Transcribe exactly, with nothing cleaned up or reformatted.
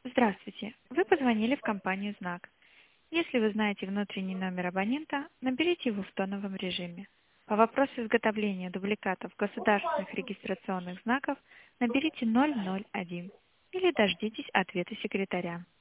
Здравствуйте. Вы позвонили в компанию «Знак». Если вы знаете внутренний номер абонента, наберите его в тоновом режиме. По вопросу изготовления дубликатов государственных регистрационных знаков наберите ноль ноль один или дождитесь ответа секретаря.